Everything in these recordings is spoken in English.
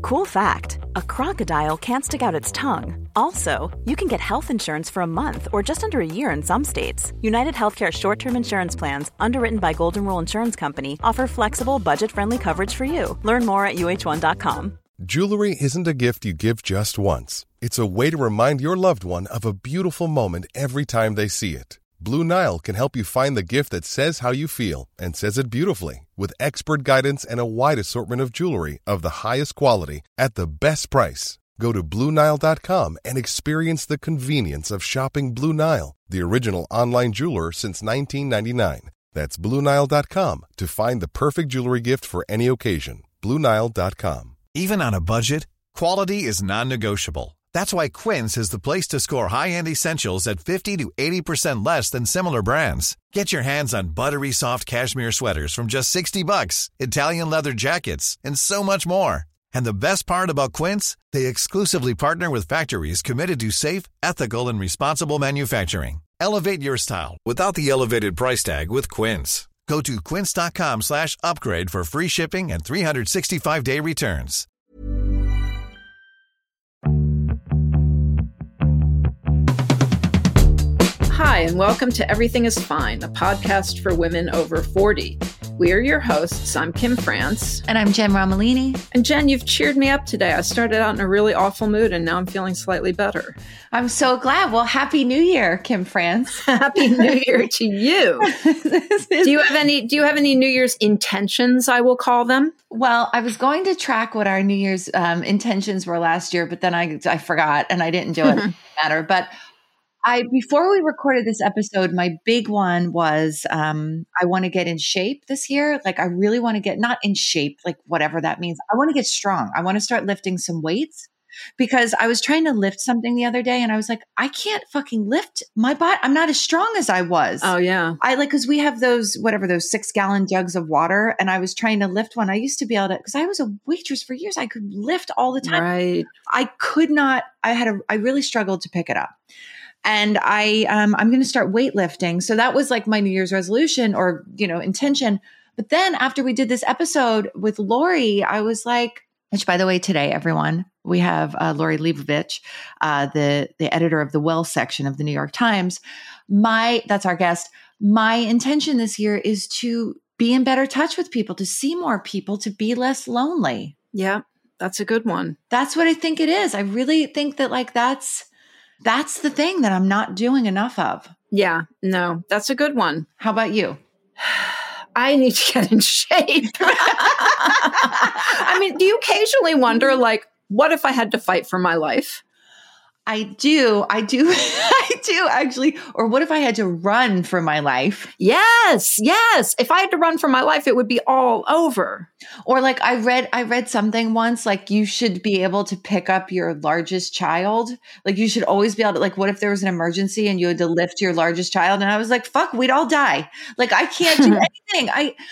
Cool fact, a crocodile can't stick out its tongue. Also, you can get health insurance for a month or just under a year in some states. United Healthcare short-term insurance plans, underwritten by Golden Rule Insurance Company, offer flexible, budget-friendly coverage for you. Learn more at uh1.com. Jewelry isn't a gift you give just once. It's a way to remind your loved one of a beautiful moment every time they see it. Blue Nile can help you find the gift that says how you feel and says it beautifully, with expert guidance and a wide assortment of jewelry of the highest quality at the best price. Go to BlueNile.com and experience the convenience of shopping Blue Nile, the original online jeweler since 1999. That's BlueNile.com to find the perfect jewelry gift for any occasion. BlueNile.com. Even on a budget, quality is non-negotiable. That's why Quince is the place to score high-end essentials at 50 to 80% less than similar brands. Get your hands on buttery soft cashmere sweaters from just $60, Italian leather jackets, and so much more. And the best part about Quince, they exclusively partner with factories committed to safe, ethical, and responsible manufacturing. Elevate your style without the elevated price tag with Quince. Go to quince.com/upgrade for free shipping and 365-day returns. Hi, and welcome to Everything is Fine, a podcast for women over 40. We are your hosts. I'm Kim France. And I'm Jen Romolini. And Jen, you've cheered me up today. I started out in a really awful mood, and now I'm feeling slightly better. I'm so glad. Well, Happy New Year, Kim France. Happy New Year to you. Do you have any New Year's intentions, I will call them? Well, I was going to track what our New Year's intentions were last year, but then I forgot and I didn't do it. It doesn't matter. But before we recorded this episode, my big one was I want to get in shape this year. Like I really want to get not in shape, like whatever that means. I want to get strong. I want to start lifting some weights because I was trying to lift something the other day and I was like, I can't fucking lift my body. I'm not as strong as I was. Oh yeah. Cause we have those 6-gallon jugs of water and I was trying to lift one. I used to be able to, cause I was a waitress for years. I could lift all the time. Right. I could not, I really struggled to pick it up. And I'm going to start weightlifting. So that was like my New Year's resolution or, intention. But then after we did this episode with Lori, I was like, which by the way, today, everyone, we have Lori Leibovich, the editor of the Well section of the New York Times. That's our guest. My intention this year is to be in better touch with people, to see more people, to be less lonely. Yeah, that's a good one. That's what I think it is. I really think that that's the thing that I'm not doing enough of. Yeah, no, that's a good one. How about you? I need to get in shape. I mean, do you occasionally wonder, what if I had to fight for my life? I do actually. Or what if I had to run for my life? Yes. If I had to run for my life, it would be all over. Or I read something once, you should be able to pick up your largest child. You should always be able to, what if there was an emergency and you had to lift your largest child? And I was like, fuck, we'd all die. I can't do anything.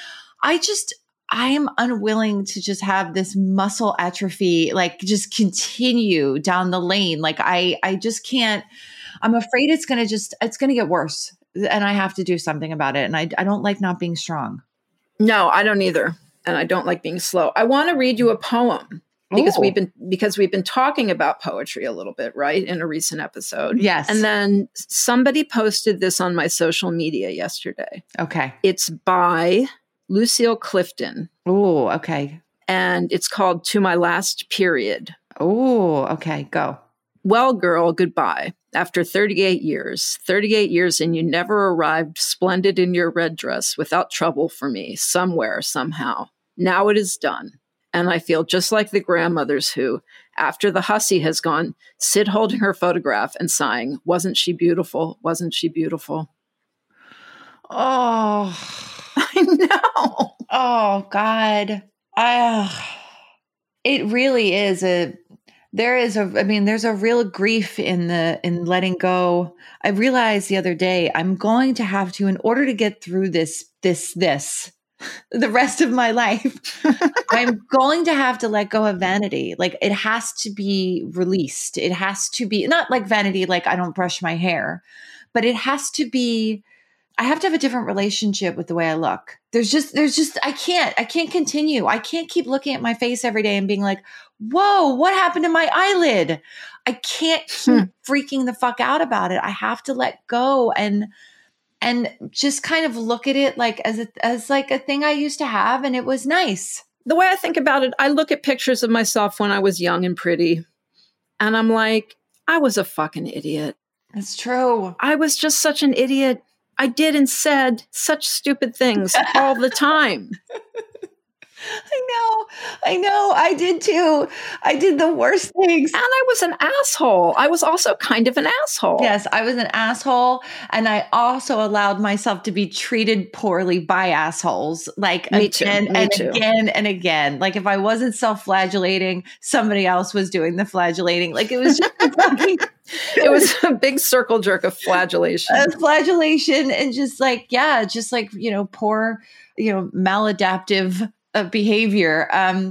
I am unwilling to just have this muscle atrophy, just continue down the lane. I just can't, I'm afraid it's going to get worse and I have to do something about it. And I don't like not being strong. No, I don't either. And I don't like being slow. I want to read you a poem because we've been talking about poetry a little bit, right? In a recent episode. Yes. And then somebody posted this on my social media yesterday. Okay. It's by Lucille Clifton. Oh, okay. And it's called To My Last Period. Oh, okay. Go. Well, girl, goodbye. After 38 years and you never arrived splendid in your red dress without trouble for me, somewhere, somehow. Now it is done. And I feel just like the grandmothers who, after the hussy has gone, sit holding her photograph and sighing, wasn't she beautiful? Wasn't she beautiful? Oh, I know. Oh God. It really is there's a real grief in letting go. I realized the other day, I'm going to have to, in order to get through this, the rest of my life, I'm going to have to let go of vanity. It has to be released. It has to be not like vanity, I don't brush my hair, but it has to be, I have to have a different relationship with the way I look. I can't continue. I can't keep looking at my face every day and being like, whoa, what happened to my eyelid? I can't keep freaking the fuck out about it. I have to let go and just kind of look at it like as like a thing I used to have, and it was nice. The way I think about it, I look at pictures of myself when I was young and pretty, and I'm like, I was a fucking idiot. That's true. I was just such an idiot. I did and said such stupid things all the time. I know. I did too. I did the worst things. And I was an asshole. I was also kind of an asshole. Yes, I was an asshole. And I also allowed myself to be treated poorly by assholes. Like again and again. Like if I wasn't self-flagellating, somebody else was doing the flagellating. Like it was just fucking... It was a big circle jerk of flagellation. Flagellation and just like, yeah, just like, poor, maladaptive behavior.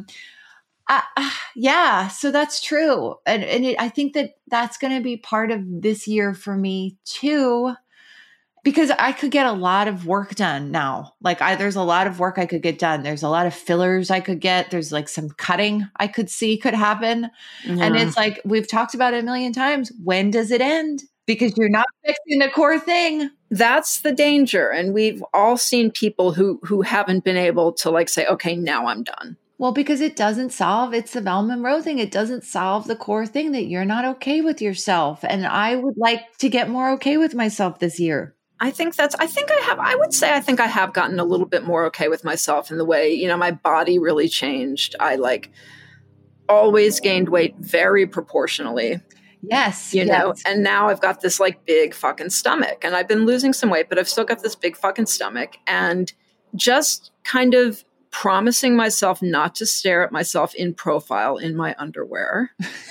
Yeah, so that's true. And I think that's going to be part of this year for me too, because I could get a lot of work done now. Like there's a lot of work I could get done. There's a lot of fillers I could get. There's like some cutting I could see could happen. Yeah. And it's like, we've talked about it a million times. When does it end? Because you're not fixing the core thing. That's the danger. And we've all seen people who haven't been able to like say, okay, now I'm done. Well, because it doesn't solve, it's the Val Monroe thing. It doesn't solve the core thing that you're not okay with yourself. And I would like to get more okay with myself this year. I think I have gotten a little bit more okay with myself in the way, my body really changed. I like always gained weight very proportionally. Yes. And now I've got this like big fucking stomach, and I've been losing some weight, but I've still got this big fucking stomach, and just kind of promising myself not to stare at myself in profile in my underwear,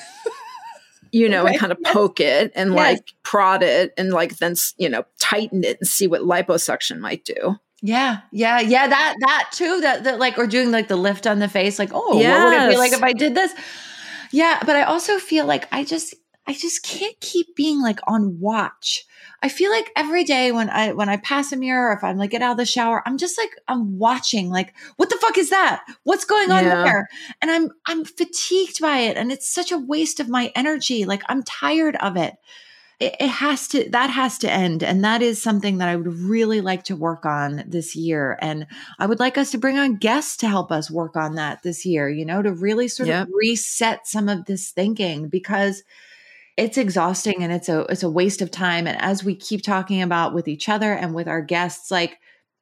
and kind of poke it and like prod it and like then, tighten it and see what liposuction might do. Yeah. That too, that like, or doing like the lift on the face, like, what would it be like if I did this? Yeah. But I also feel like I just can't keep being like on watch. I feel like every day when I pass a mirror, or if I'm like get out of the shower, I'm just like, I'm watching like, what the fuck is that? What's going on there? And I'm fatigued by it. And it's such a waste of my energy. Like I'm tired of it. That has to end. And that is something that I would really like to work on this year. And I would like us to bring on guests to help us work on that this year, to really sort of reset some of this thinking, because it's exhausting and it's a waste of time. And as we keep talking about with each other and with our guests, like,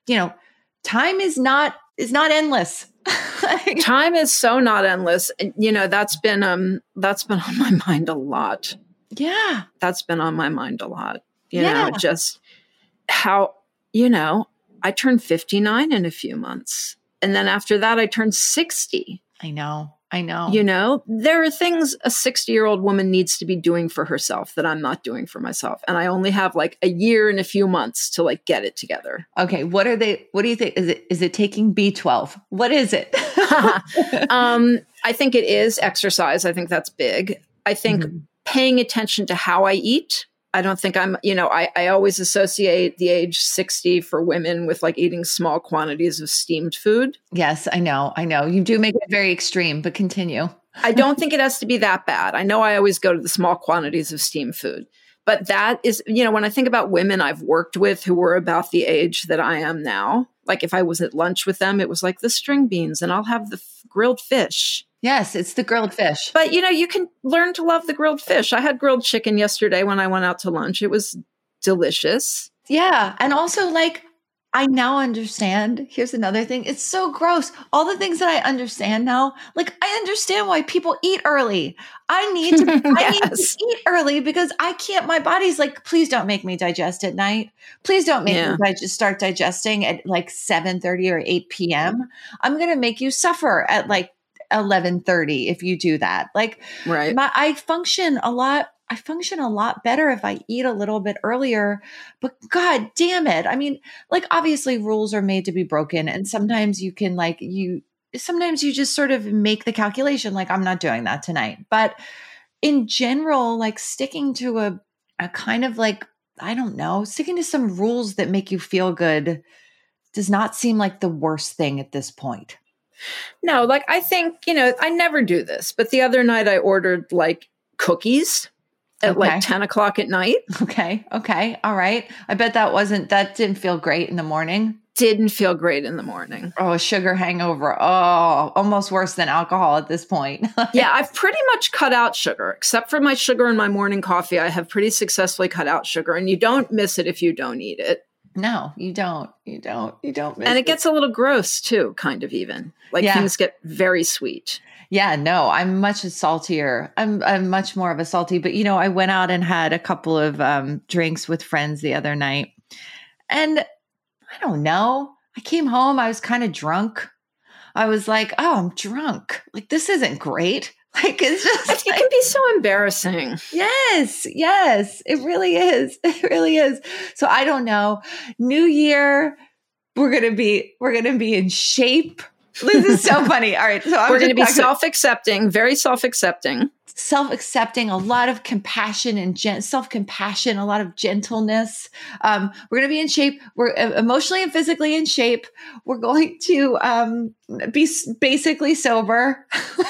time is not endless. Time is so not endless. And, that's been on my mind a lot. Yeah. That's been on my mind a lot. Just how, I turned 59 in a few months. And then after that, I turned 60. I know. There are things a 60-year-old woman needs to be doing for herself that I'm not doing for myself. And I only have like a year and a few months to like get it together. Okay. What do you think? Is it taking B12? What is it? I think it is exercise. I think that's big. I think paying attention to how I eat. I don't think I always associate the age 60 for women with like eating small quantities of steamed food. Yes, I know. You do make it very extreme, but continue. I don't think it has to be that bad. I know I always go to the small quantities of steamed food, but that is, when I think about women I've worked with who were about the age that I am now, like if I was at lunch with them, it was like the string beans and I'll have the grilled fish. Yes, it's the grilled fish. But, you can learn to love the grilled fish. I had grilled chicken yesterday when I went out to lunch. It was delicious. Yeah. And also, like, I now understand. Here's another thing. It's so gross. All the things that I understand now, like, I understand why people eat early. I need to eat early because I can't. My body's like, please don't make me digest at night. Please don't make me start digesting at like 7:30 or 8 p.m. I'm going to make you suffer at like 11:30 if you do that. Like, right. I function a lot better if I eat a little bit earlier, but God damn it. I mean, like obviously rules are made to be broken. And sometimes you can sometimes you just sort of make the calculation, like I'm not doing that tonight. But in general, like sticking to a kind of like, I don't know, sticking to some rules that make you feel good does not seem like the worst thing at this point. No, like I think, I never do this, but the other night I ordered like cookies at like 10 o'clock at night. Okay. All right. I bet that didn't feel great in the morning. Didn't feel great in the morning. Oh, a sugar hangover. Oh, almost worse than alcohol at this point. Yeah, I've pretty much cut out sugar. Except for my sugar in my morning coffee, I have pretty successfully cut out sugar. And you don't miss it if you don't eat it. No, you don't. You don't miss and it gets a little gross too, kind of even. Like things get very sweet. Yeah, no, I'm much saltier. I'm much more of a salty, but I went out and had a couple of drinks with friends the other night. And I don't know. I came home, I was kind of drunk. I was like, oh, I'm drunk. Like, this isn't great. Like, it's just it can be so embarrassing. Yes, it really is. It really is. So I don't know. New year, we're gonna be in shape. This is so funny. All right, so we're going to be self-accepting, very self-accepting, a lot of compassion and self-compassion, a lot of gentleness. We're going to be in shape. We're emotionally and physically in shape. We're going to be basically sober,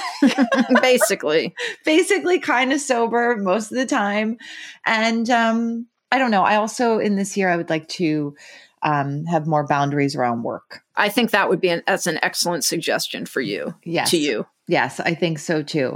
basically kind of sober most of the time. And I don't know. I also in this year I would like to have more boundaries around work. I think that would be that's an excellent suggestion for you. Yes. To you. Yes, I think so too.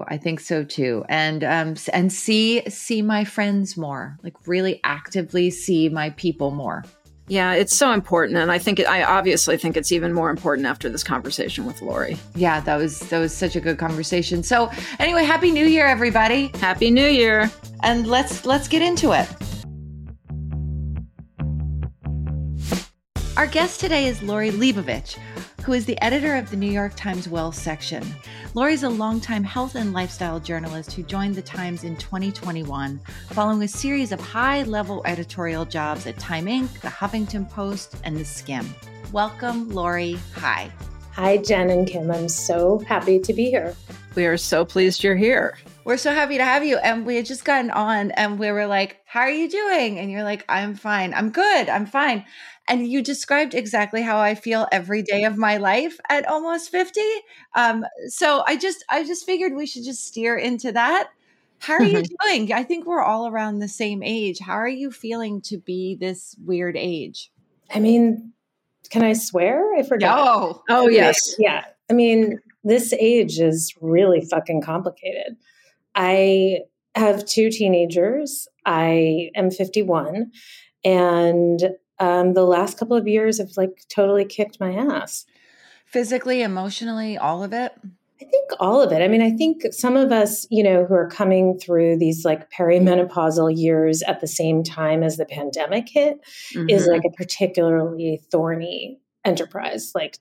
And see my friends more, like really actively see my people more. Yeah, it's so important. And I obviously think it's even more important after this conversation with Lori. Yeah, that was such a good conversation. So anyway, Happy New Year, everybody. Happy New Year. And let's get into it. Our guest today is Lori Leibovich, who is the editor of the New York Times Well section. Lori's a longtime health and lifestyle journalist who joined the Times in 2021, following a series of high-level editorial jobs at Time Inc., The Huffington Post, and The Skimm. Welcome, Lori. Hi. Hi, Jen and Kim. I'm so happy to be here. We are so pleased you're here. We're so happy to have you. And we had just gotten on and we were like, how are you doing? And you're like, I'm fine. I'm good. I'm fine. And you described exactly how I feel every day of my life at almost 50. So I just figured we should just steer into that. How are you doing? I think we're all around the same age. How are you feeling to be this weird age? I mean, can I swear? I forgot. Oh, yes. Yeah. I mean, this age is really fucking complicated. I have 2 teenagers. I am 51. And the last couple of years have like totally kicked my ass. Physically, emotionally, all of it? I think all of it. I mean, I think some of us, who are coming through these like perimenopausal years at the same time as the pandemic hit is like a particularly thorny enterprise, like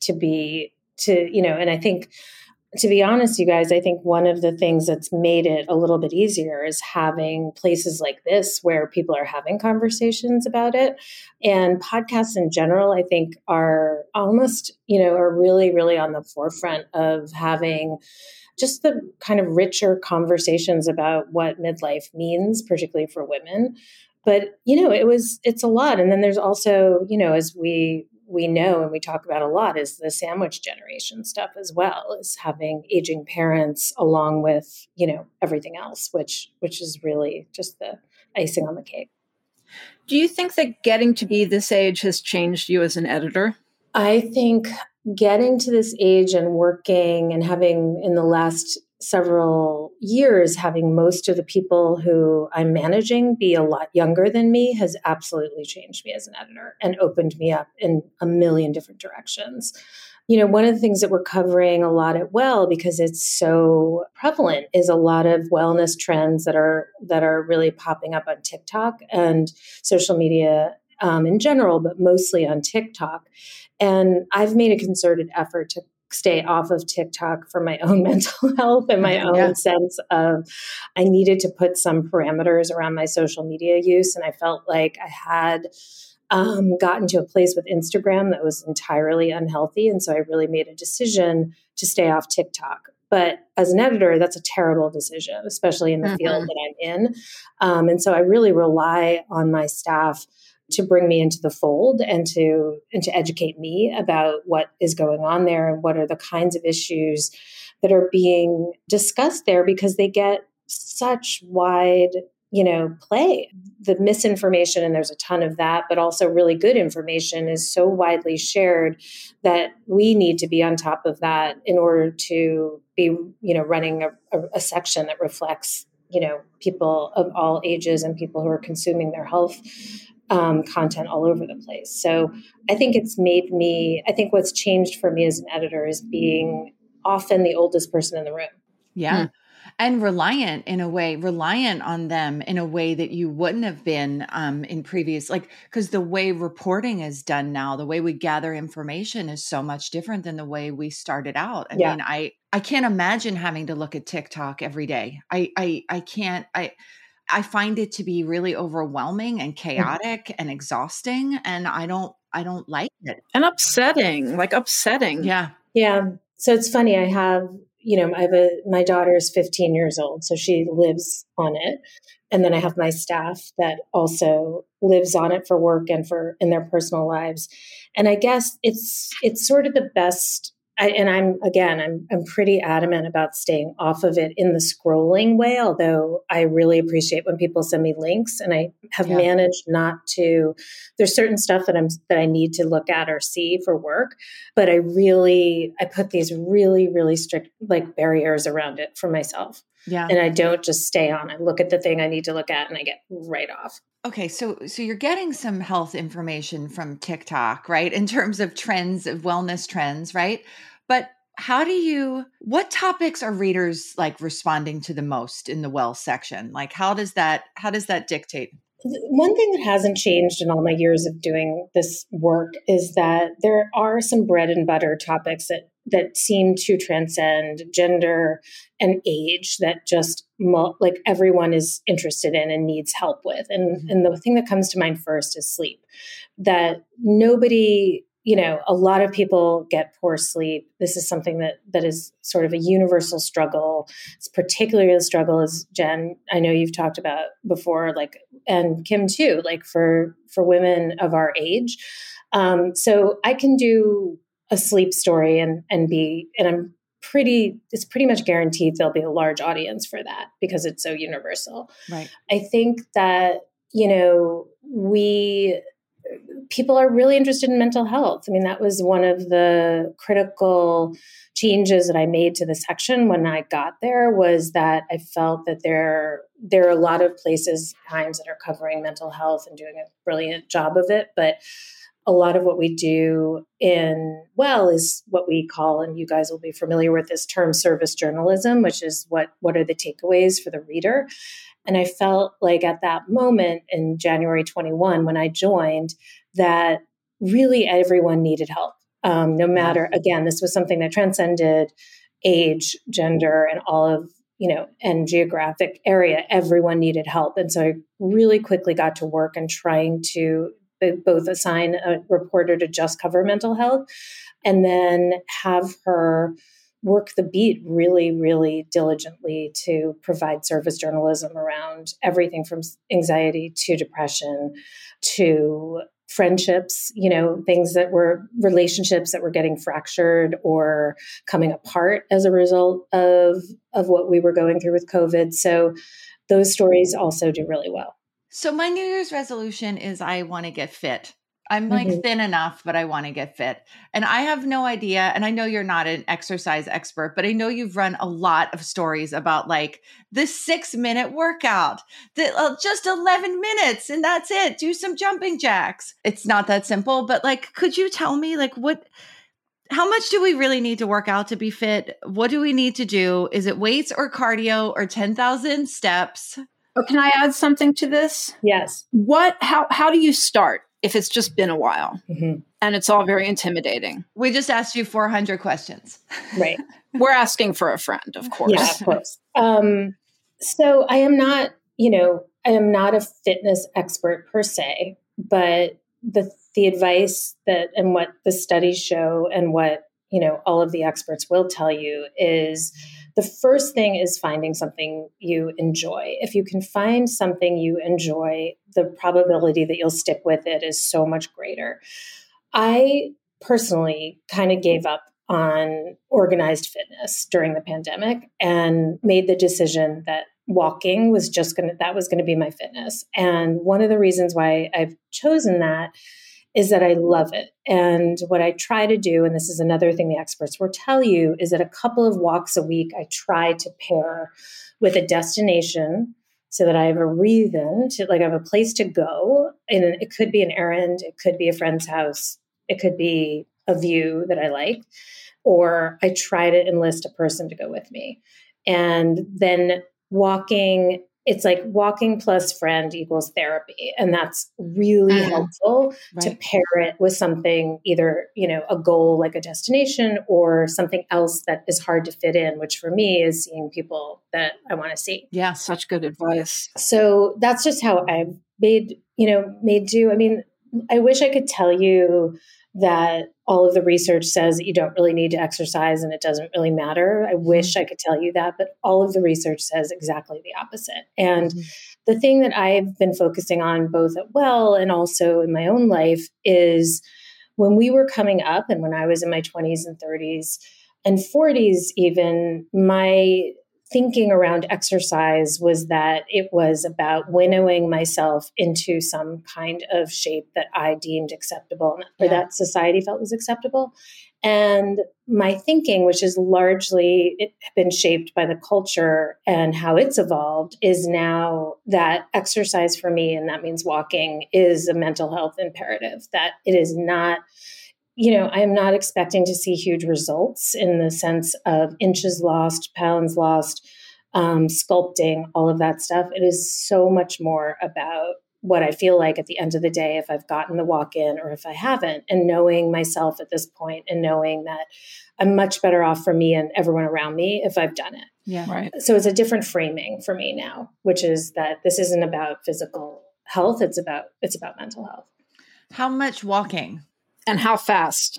and I think, to be honest, you guys, I think one of the things that's made it a little bit easier is having places like this where people are having conversations about it. And podcasts in general, I think, are almost, are really, really on the forefront of having just the kind of richer conversations about what midlife means, particularly for women. But, it's a lot. And then there's also, as we know and we talk about a lot is the sandwich generation stuff as well, is having aging parents along with, everything else, which is really just the icing on the cake. Do you think that getting to be this age has changed you as an editor? I think getting to this age and working and having in the last several years, having most of the people who I'm managing be a lot younger than me has absolutely changed me as an editor and opened me up in a million different directions. One of the things that we're covering a lot at Well, because it's so prevalent, is a lot of wellness trends that are really popping up on TikTok and social media in general, but mostly on TikTok. And I've made a concerted effort to stay off of TikTok for my own mental health and my own sense of I needed to put some parameters around my social media use. And I felt like I had gotten to a place with Instagram that was entirely unhealthy. And so I really made a decision to stay off TikTok. But as an editor, that's a terrible decision, especially in the field that I'm in. And so I really rely on my staff to bring me into the fold and to educate me about what is going on there and what are the kinds of issues that are being discussed there, because they get such wide, play. The misinformation, and there's a ton of that, but also really good information is so widely shared that we need to be on top of that in order to be, running a section that reflects, people of all ages and people who are consuming their health content all over the place. So I think what's changed for me as an editor is being often the oldest person in the room. Yeah. And reliant on them in a way that you wouldn't have been in previous, because the way reporting is done now, the way we gather information is so much different than the way we started out. I mean, I can't imagine having to look at TikTok every day. I can't. I find it to be really overwhelming and chaotic and exhausting, and I don't like it. And upsetting. Yeah. Yeah. So it's funny. I have my daughter is 15 years old, so she lives on it. And then I have my staff that also lives on it for work and in their personal lives. And I guess it's sort of the best. I'm pretty adamant about staying off of it in the scrolling way, although I really appreciate when people send me links, and I have managed not to. There's certain stuff that I need to look at or see for work, but I put these really, really strict barriers around it for myself. Yeah. And I don't just stay on. I look at the thing I need to look at and I get right off. Okay, so you're getting some health information from TikTok, right? In terms of trends, of wellness trends, right? But what topics are readers responding to the most in the well section? How does that dictate? One thing that hasn't changed in all my years of doing this work is that there are some bread and butter topics that seem to transcend gender and age that just everyone is interested in and needs help with. And the thing that comes to mind first is sleep. That nobody, a lot of people get poor sleep. This is something that is sort of a universal struggle. It's particularly a struggle, as Jen, I know you've talked about before, and Kim too, for women of our age. So I can do a sleep story and it's pretty much guaranteed there'll be a large audience for that because it's so universal. Right. I think that, people are really interested in mental health. I mean, that was one of the critical changes that I made to the section when I got there, was that I felt that there are a lot of places, times that are covering mental health and doing a brilliant job of it. But a lot of what we do is what we call, and you guys will be familiar with this term, service journalism, which is what are the takeaways for the reader. And I felt like at that moment in January 21, when I joined, that really everyone needed help. No matter, again, this was something that transcended age, gender, and all of, and geographic area. Everyone needed help. And so I really quickly got to work and trying to both assign a reporter to just cover mental health and then have her work the beat really, really diligently to provide service journalism around everything from anxiety to depression to friendships, relationships that were getting fractured or coming apart as a result of what we were going through with COVID. So those stories also do really well. So my New Year's resolution is I want to get fit. I'm thin enough, but I want to get fit. And I have no idea. And I know you're not an exercise expert, but I know you've run a lot of stories about the 6-minute workout, just 11 minutes and that's it. Do some jumping jacks. It's not that simple, but could you tell me how much do we really need to work out to be fit? What do we need to do? Is it weights or cardio or 10,000 steps? Oh, can I add something to this? Yes. How do you start if it's just been a while and it's all very intimidating? We just asked you 400 questions. Right. We're asking for a friend, of course. Yeah, of course. So I am not a fitness expert per se, but the advice and what the studies show and what, all of the experts will tell you is the first thing is finding something you enjoy. If you can find something you enjoy, the probability that you'll stick with it is so much greater. I personally kind of gave up on organized fitness during the pandemic and made the decision that walking was that was going to be my fitness. And one of the reasons why I've chosen that is that I love it. And what I try to do, and this is another thing the experts will tell you, is that a couple of walks a week, I try to pair with a destination so that I have a reason to, I have a place to go. And it could be an errand, it could be a friend's house, it could be a view that I like, or I try to enlist a person to go with me. And then walking, it's like walking plus friend equals therapy. And that's really helpful to pair it with something, either, a goal like a destination or something else that is hard to fit in, which for me is seeing people that I want to see. Yeah, such good advice. So that's just how I've made do. I mean, I wish I could tell you that all of the research says that you don't really need to exercise and it doesn't really matter. I wish I could tell you that, but all of the research says exactly the opposite. And the thing that I've been focusing on both at Well and also in my own life is when we were coming up and when I was in my 20s and 30s and 40s even, my thinking around exercise was that it was about winnowing myself into some kind of shape that I deemed acceptable or that society felt was acceptable. And my thinking, which is largely been shaped by the culture and how it's evolved, is now that exercise for me, and that means walking, is a mental health imperative, that it is not, I'm not expecting to see huge results in the sense of inches lost, pounds lost, sculpting, all of that stuff. It is so much more about what I feel like at the end of the day, if I've gotten the walk in or if I haven't, and knowing myself at this point and knowing that I'm much better off for me and everyone around me if I've done it. Yeah. Right. So it's a different framing for me now, which is that this isn't about physical health. It's about mental health. How much walking? And how fast?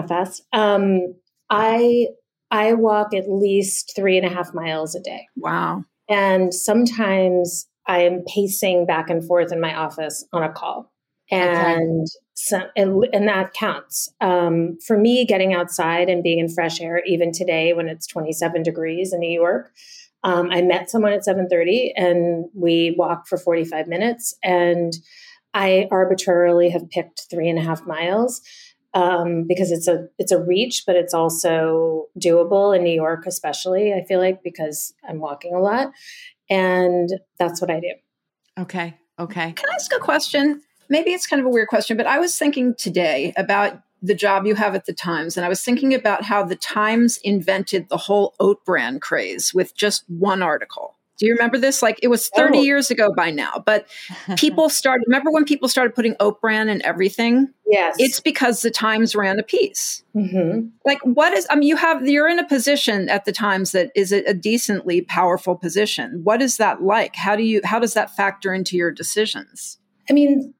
I walk at least 3.5 miles a day. Wow. And sometimes I am pacing back and forth in my office on a call. And and that counts. For me, getting outside and being in fresh air, even today when it's 27 degrees in New York, I met someone at 7:30 and we walked for 45 minutes. And I arbitrarily have picked 3.5 miles because it's a reach, but it's also doable in New York, especially, I feel like, because I'm walking a lot. And that's what I do. Okay. Can I ask a question? Maybe it's kind of a weird question, but I was thinking today about the job you have at the Times. And I was thinking about how the Times invented the whole oat bran craze with just one article. Do you remember this? Like, it was 30 years ago by now, but remember when people started putting oat bran in everything? Yes. It's because the Times ran a piece. Mm-hmm. Like, you're in a position at the Times that is a decently powerful position. What is that like? How does that factor into your decisions? I mean,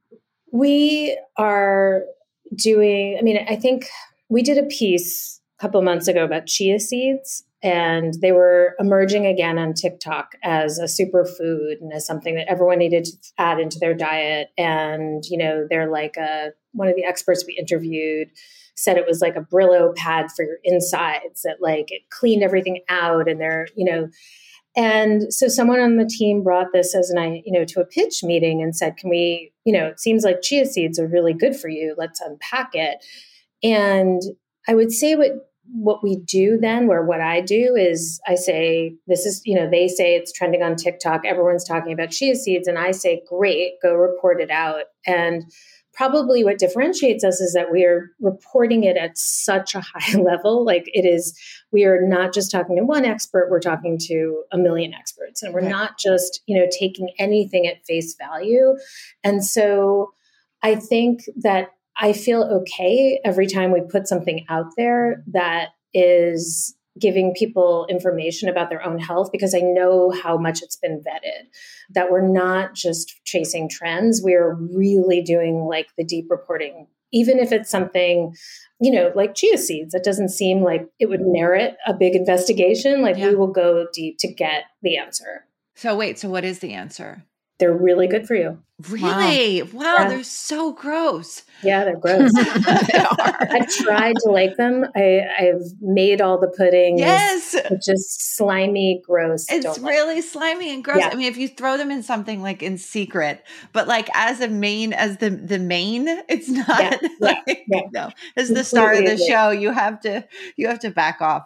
I think we did a piece a couple months ago about chia seeds. And they were emerging again on TikTok as a superfood and as something that everyone needed to add into their diet. And, they're like one of the experts we interviewed said it was like a Brillo pad for your insides, that like it cleaned everything out. And and so someone on the team brought this to a pitch meeting and said, can we, it seems like chia seeds are really good for you. Let's unpack it. And I would say what we do then, what I do is I say, this is, they say it's trending on TikTok. Everyone's talking about chia seeds. And I say, great, go report it out. And probably what differentiates us is that we are reporting it at such a high level. Like we are not just talking to one expert, we're talking to a million experts. And we're not just, taking anything at face value. And so I think that I feel okay every time we put something out there that is giving people information about their own health, because I know how much it's been vetted, that we're not just chasing trends. We are really doing like the deep reporting even if it's something, like chia seeds, that doesn't seem like it would merit a big investigation. Like we will go deep to get the answer. So wait, so what is the answer? They're really good for you. Really? Wow, Yeah. they're so gross. Yeah, they're gross. They are. I've tried to like them. I've made all the puddings. Yes. It's just slimy, gross. It's really slimy and gross. Yeah. I mean, if you throw them in something like in secret, but like as the main, it's not no, as the star of the show, you have to back off.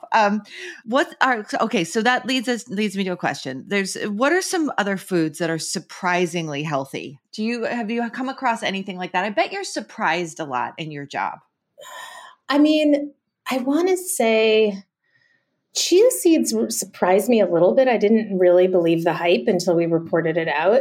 So that leads me to a question. What are some other foods that are surprisingly healthy? Have you come across anything like that? I bet you're surprised a lot in your job. I mean, I want to say chia seeds surprised me a little bit. I didn't really believe the hype until we reported it out.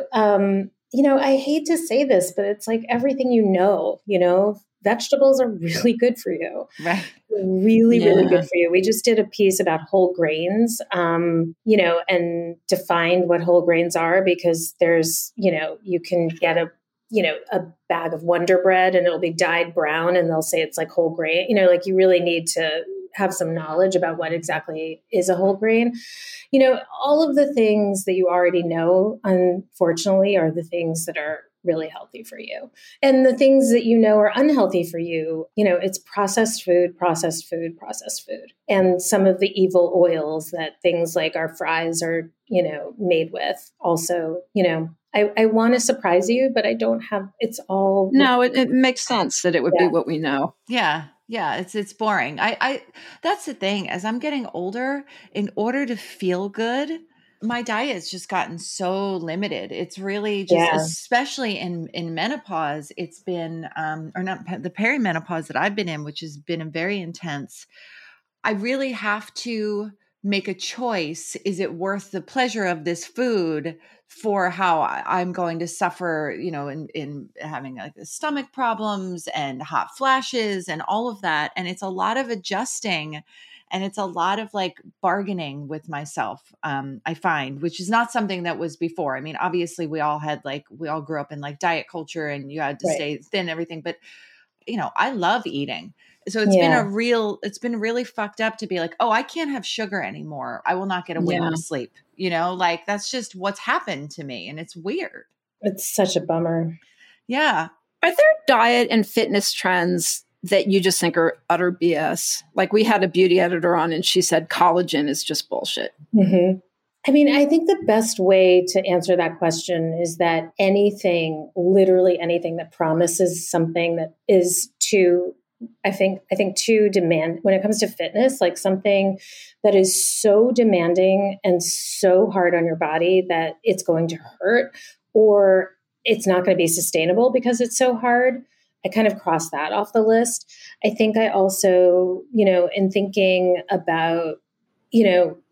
I hate to say this, but it's like everything vegetables are really good for you. Right. Really, really good for you. We just did a piece about whole grains, and defined what whole grains are, because there's, you can get a bag of Wonder Bread and it'll be dyed brown and they'll say it's like whole grain, like you really need to have some knowledge about what exactly is a whole grain. All of the things that you already know, unfortunately, are the things that are really healthy for you. And the things that are unhealthy for you, it's processed food. And some of the evil oils that things like our fries are, made with also, I want to surprise you, but I don't have, it's all. No, it makes sense that it would be what we know. Yeah. Yeah. It's boring. I that's the thing, as I'm getting older, in order to feel good, my diet's just gotten so limited. It's really just, especially in menopause, it's been, or not the perimenopause that I've been in, which has been very intense. I really have to make a choice. Is it worth the pleasure of this food for how I'm going to suffer, in having like the stomach problems and hot flashes and all of that. And it's a lot of adjusting. And it's a lot of like bargaining with myself, I find, which is not something that was before. I mean, obviously we all grew up in like diet culture and you had to stay thin and everything. But, I love eating. So it's been really fucked up to be like, oh, I can't have sugar anymore. I will not get a wink of sleep. Like that's just what's happened to me. And it's weird. It's such a bummer. Yeah. Are there diet and fitness trends that you just think are utter BS? Like we had a beauty editor on and she said collagen is just bullshit. Mm-hmm. I mean, I think the best way to answer that question is that literally anything that promises something that is too demand when it comes to fitness, like something that is so demanding and so hard on your body that it's going to hurt or it's not going to be sustainable because it's so hard. I kind of crossed that off the list. I think I also, in thinking about, we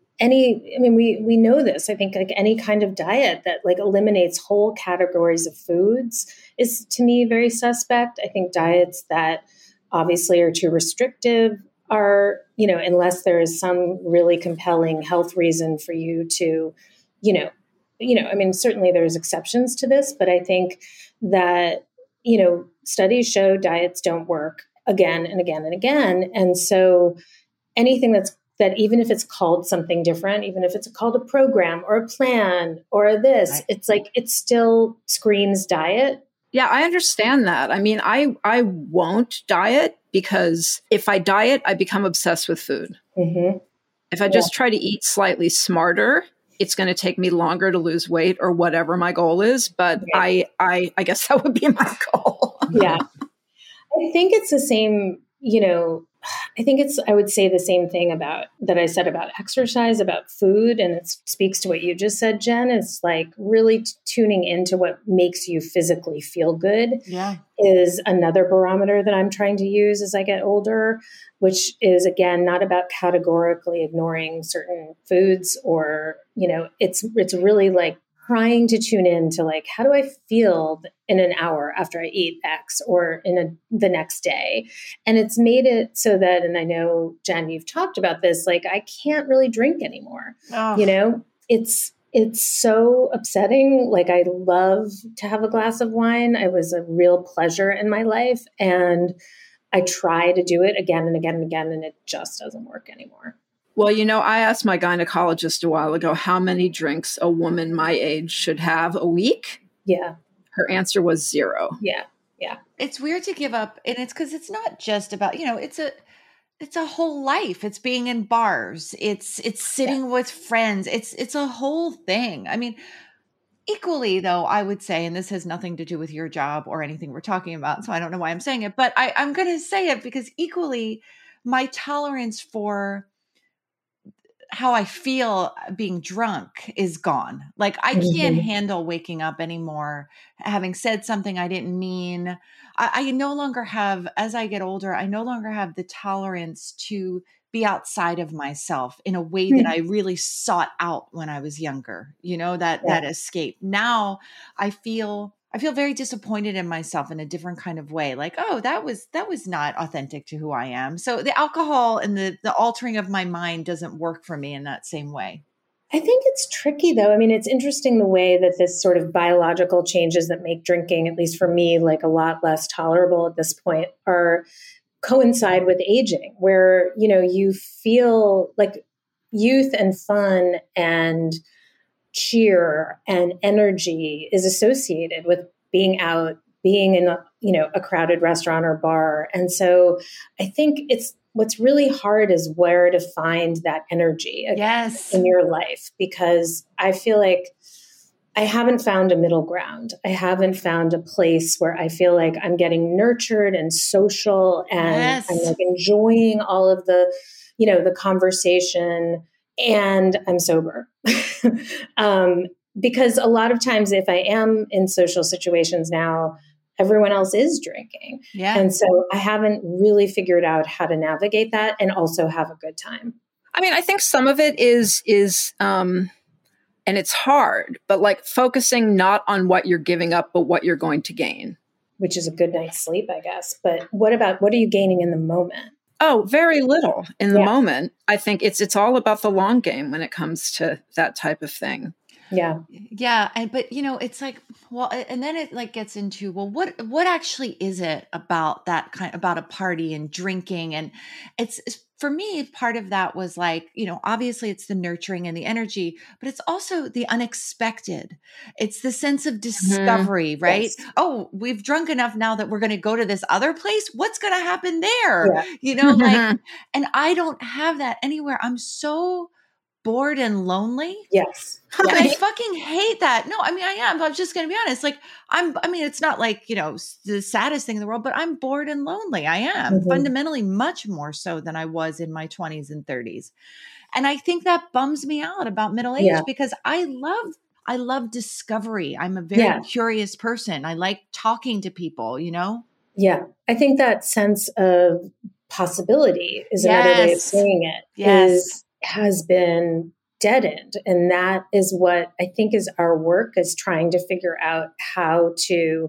know this. I think like any kind of diet that like eliminates whole categories of foods is to me very suspect. I think diets that obviously are too restrictive are, unless there is some really compelling health reason for you to, certainly there's exceptions to this, but I think that, studies show diets don't work again and again and again. And so anything that even if it's called something different, even if it's called a program or a plan or this, it's like, it still screams diet. Yeah, I understand that. I mean, I won't diet because if I diet, I become obsessed with food. Mm-hmm. If I just try to eat slightly smarter, it's going to take me longer to lose weight or whatever my goal is. But I guess that would be my goal. Yeah. I think it's the same, I would say the same thing that I said about exercise, about food. And it speaks to what you just said, Jen. It's like really tuning into what makes you physically feel good is another barometer that I'm trying to use as I get older, which is, again, not about categorically ignoring certain foods or, it's really like trying to tune in to like, how do I feel in an hour after I eat X or the next day? And it's made it so that, and I know, Jen, you've talked about this, like I can't really drink anymore. Oh. It's so upsetting. Like, I love to have a glass of wine. It was a real pleasure in my life. And I try to do it again and again and again, and it just doesn't work anymore. Well, I asked my gynecologist a while ago how many drinks a woman my age should have a week. Yeah. Her answer was 0. Yeah. Yeah. It's weird to give up. And it's because it's not just about, it's a whole life. It's being in bars. It's sitting with friends. It's a whole thing. I mean, equally though, I would say, and this has nothing to do with your job or anything we're talking about, so I don't know why I'm saying it, but I'm going to say it because equally my tolerance for how I feel being drunk is gone. Like, I can't handle waking up anymore, having said something I didn't mean. I no longer have, as I get older, I no longer have the tolerance to be outside of myself in a way that I really sought out when I was younger, that escape. Now I feel very disappointed in myself in a different kind of way. Like, oh, that was not authentic to who I am. So the alcohol and the altering of my mind doesn't work for me in that same way. I think it's tricky though. I mean, it's interesting the way that this sort of biological changes that make drinking, at least for me, like a lot less tolerable at this point, are coincide with aging, where, you feel like youth and fun and cheer and energy is associated with being out, being in a crowded restaurant or bar. And so I think what's really hard is where to find that energy in your life, because I feel like I haven't found a middle ground. I haven't found a place where I feel like I'm getting nurtured and social and I'm like enjoying all of the, the conversation, and I'm sober. Because a lot of times if I am in social situations now, everyone else is drinking. Yeah. And so I haven't really figured out how to navigate that and also have a good time. I mean, I think some of it is and it's hard, but like focusing not on what you're giving up, but what you're going to gain. Which is a good night's sleep, I guess. But what are you gaining in the moment? Oh, very little in the moment. I think it's all about the long game when it comes to that type of thing. Yeah. Yeah. But it's like, well, and then it like gets into, well, what actually is it about about a party and drinking? And it's for me, part of that was like, obviously it's the nurturing and the energy, but it's also the unexpected. It's the sense of discovery, right? Yes. Oh, we've drunk enough now that we're going to go to this other place. What's going to happen there? Yeah. And I don't have that anywhere. I'm so bored and lonely. Yes. And I fucking hate that. No, I mean, I am. I'm just going to be honest. Like, it's not like, the saddest thing in the world, but I'm bored and lonely. I am fundamentally much more so than I was in my 20s and 30s. And I think that bums me out about middle age because I love discovery. I'm a very curious person. I like talking to people, Yeah. I think that sense of possibility is another way of saying it. Has been deadened. And that is what I think is our work, is trying to figure out how to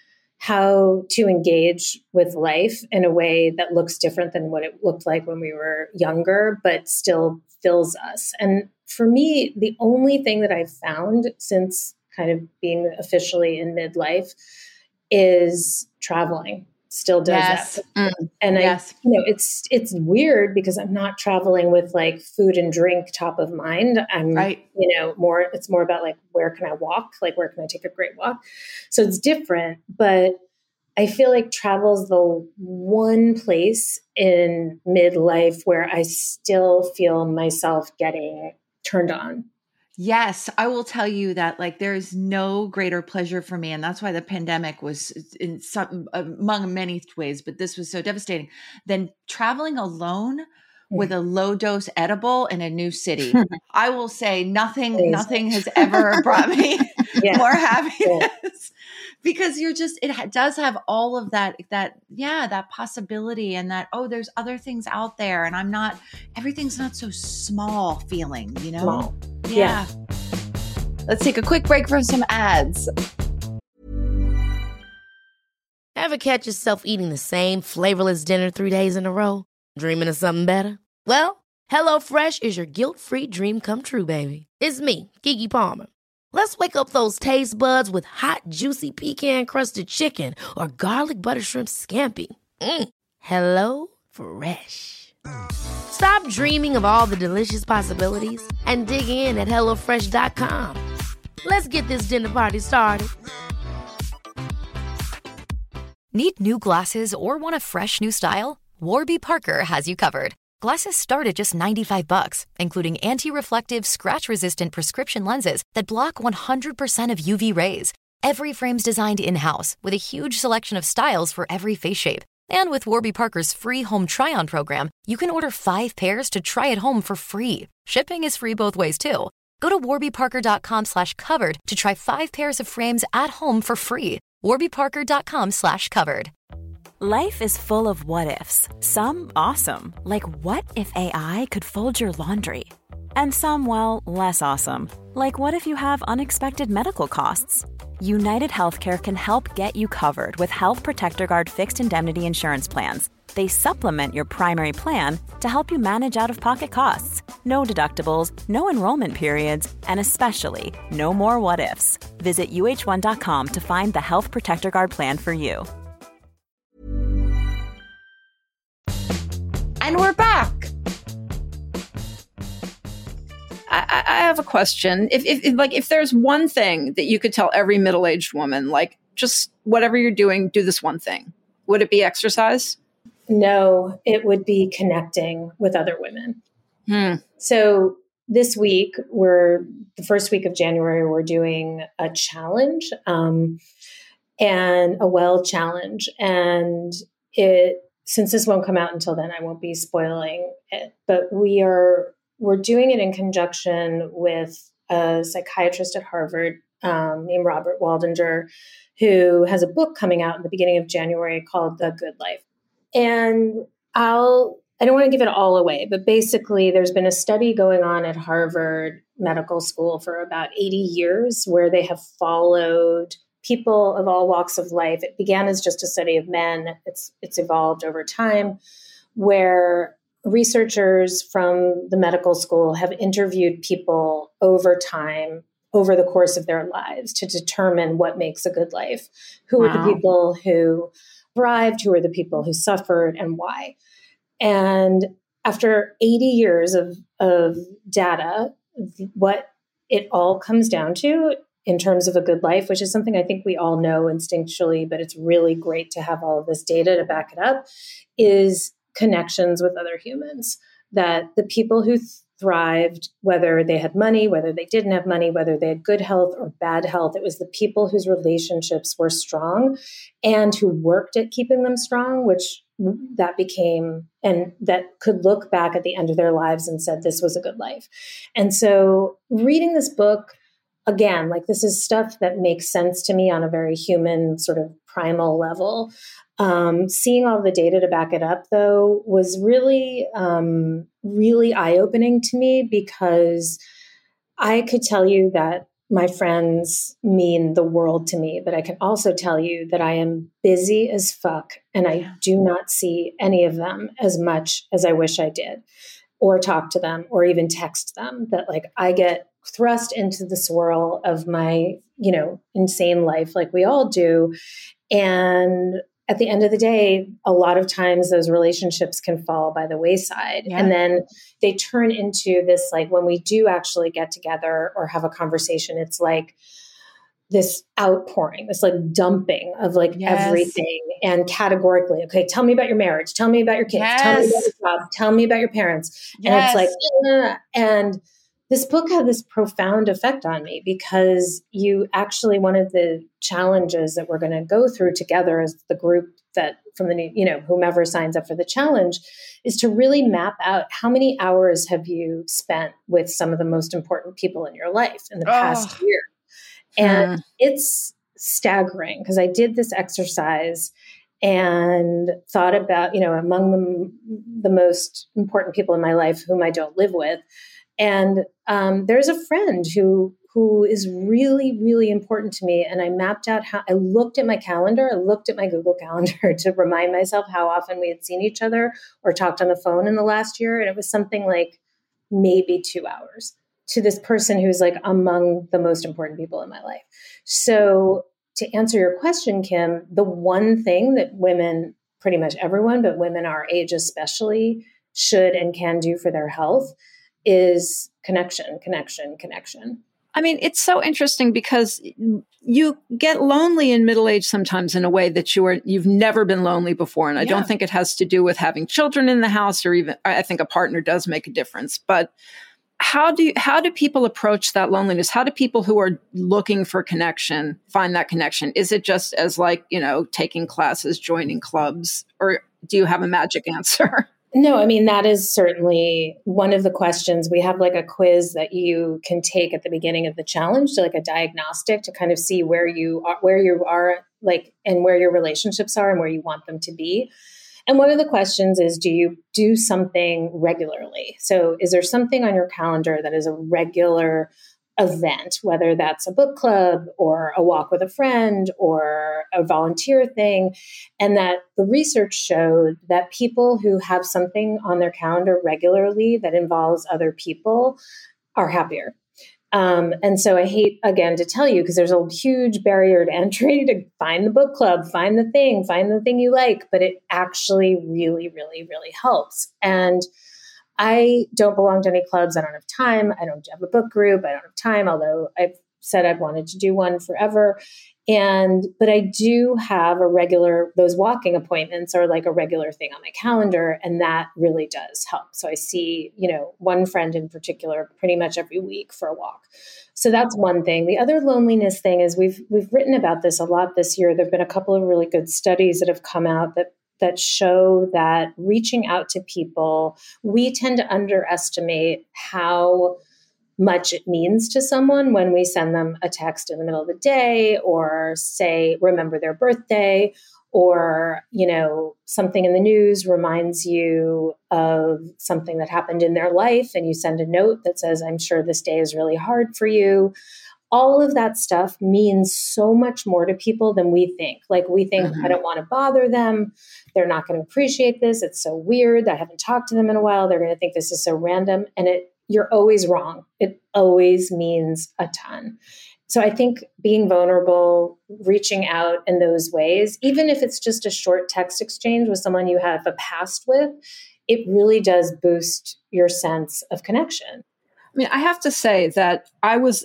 engage with life in a way that looks different than what it looked like when we were younger, but still fills us. And for me, the only thing that I've found since kind of being officially in midlife is traveling. Still does that. And it's weird because I'm not traveling with like food and drink top of mind. I'm it's more about like, where can I walk? Like, where can I take a great walk? So it's different, but I feel like travel's the one place in midlife where I still feel myself getting turned on. Yes, I will tell you that like there is no greater pleasure for me, and that's why the pandemic was in some among many ways, but this was so devastating, than traveling alone with a low dose edible in a new city. I will say nothing has ever brought me more happiness because it does have all of that possibility and that, oh, there's other things out there and everything's not so small feeling, Small. Yeah. Let's take a quick break from some ads. Ever catch yourself eating the same flavorless dinner 3 days in a row? Dreaming of something better? Well, HelloFresh is your guilt-free dream come true, baby. It's me, Keke Palmer. Let's wake up those taste buds with hot, juicy pecan-crusted chicken or garlic butter shrimp scampi. Hello Fresh. Stop dreaming of all the delicious possibilities and dig in at HelloFresh.com. Let's get this dinner party started. Need new glasses or want a fresh new style? Warby Parker has you covered. Glasses start at just $95, including anti-reflective, scratch-resistant prescription lenses that block 100% of UV rays. Every frame's designed in-house with a huge selection of styles for every face shape. And with Warby Parker's free home try-on program, you can order 5 pairs to try at home for free. Shipping is free both ways, too. Go to warbyparker.com/covered to try 5 pairs of frames at home for free. warbyparker.com/covered. Life is full of what-ifs. Some awesome, like what if AI could fold your laundry? And some, well, less awesome, like what if you have unexpected medical costs? United Healthcare can help get you covered with Health Protector Guard fixed indemnity insurance plans. They supplement your primary plan to help you manage out-of-pocket costs. No deductibles, no enrollment periods, and especially no more what-ifs. Visit uh1.com to find the Health Protector Guard plan for you. And we're back. I have a question. If there's one thing that you could tell every middle-aged woman, like just whatever you're doing, do this one thing, would it be exercise? No, it would be connecting with other women. So this week, the first week of January, we're doing a challenge and a well challenge. And since this won't come out until then, I won't be spoiling it, but we're doing it in conjunction with a psychiatrist at Harvard named Robert Waldinger, who has a book coming out in the beginning of January called The Good Life. And I don't want to give it all away, but basically there's been a study going on at Harvard Medical School for about 80 years where they have followed people of all walks of life. It began as just a study of men. It's evolved over time, where researchers from the medical school have interviewed people over time, over the course of their lives, to determine what makes a good life. Who are the people who thrived? Who are the people who suffered, and why? And after 80 years of data, what it all comes down to in terms of a good life, which is something I think we all know instinctually, but it's really great to have all of this data to back it up, is connections with other humans. That the people who thrived, whether they had money, whether they didn't have money, whether they had good health or bad health, it was the people whose relationships were strong and who worked at keeping them strong, which that became, and that could look back at the end of their lives and said, this was a good life. And so reading this book, again, like this is stuff that makes sense to me on a very human sort of primal level. Seeing all the data to back it up, though, was really, really eye-opening to me, because I could tell you that my friends mean the world to me, but I can also tell you that I am busy as fuck, and I do not see any of them as much as I wish I did, or talk to them, or even text them. That like I get thrust into the swirl of my, insane life like we all do. And at the end of the day, a lot of times those relationships can fall by the wayside. Yeah. And then they turn into this, like when we do actually get together or have a conversation, it's like this outpouring, this like dumping of like everything, and categorically, okay, tell me about your marriage. Tell me about your kids. Tell me about your job. Tell me about your parents. And it's like, and this book had this profound effect on me, because one of the challenges that we're going to go through together as the group that from the, whomever signs up for the challenge, is to really map out how many hours have you spent with some of the most important people in your life in the past year. And it's staggering, because I did this exercise and thought about, among the most important people in my life whom I don't live with. And there's a friend who who is really, really important to me. And I mapped out how I looked at my calendar. I looked at my Google Calendar to remind myself how often we had seen each other or talked on the phone in the last year. And it was something like maybe 2 hours to this person who's like among the most important people in my life. So to answer your question, Kim, the one thing that women, pretty much everyone, but women our age especially, should and can do for their health is connection. I mean, it's so interesting because you get lonely in middle age sometimes in a way that you've never been lonely before. And I don't think it has to do with having children in the house, or even, I think a partner does make a difference. But how do people approach that loneliness? How do people who are looking for connection find that connection? Is it just as like, taking classes, joining clubs, or do you have a magic answer? No, I mean, that is certainly one of the questions. We have like a quiz that you can take at the beginning of the challenge, to like a diagnostic, to kind of see where you are like, and where your relationships are and where you want them to be. And one of the questions is, do you do something regularly? So is there something on your calendar that is a regular event, whether that's a book club or a walk with a friend or a volunteer thing? And that the research showed that people who have something on their calendar regularly that involves other people are happier. And so I hate, again, to tell you, because there's a huge barrier to entry to find the book club, find the thing you like, but it actually really, really, really helps. And I don't belong to any clubs. I don't have time. I don't have a book group. I don't have time, although I've said I've wanted to do one forever. But I do have those walking appointments are like a regular thing on my calendar. And that really does help. So I see, one friend in particular pretty much every week for a walk. So that's one thing. The other loneliness thing is we've written about this a lot this year. There've been a couple of really good studies that have come out that show that reaching out to people, we tend to underestimate how much it means to someone when we send them a text in the middle of the day, or say, remember their birthday, or, something in the news reminds you of something that happened in their life, and you send a note that says, I'm sure this day is really hard for you. All of that stuff means so much more to people than we think. Like we think, I don't want to bother them. They're not going to appreciate this. It's so weird. I haven't talked to them in a while. They're going to think this is so random. And you're always wrong. It always means a ton. So I think being vulnerable, reaching out in those ways, even if it's just a short text exchange with someone you have a past with, it really does boost your sense of connection. I mean, I have to say that I was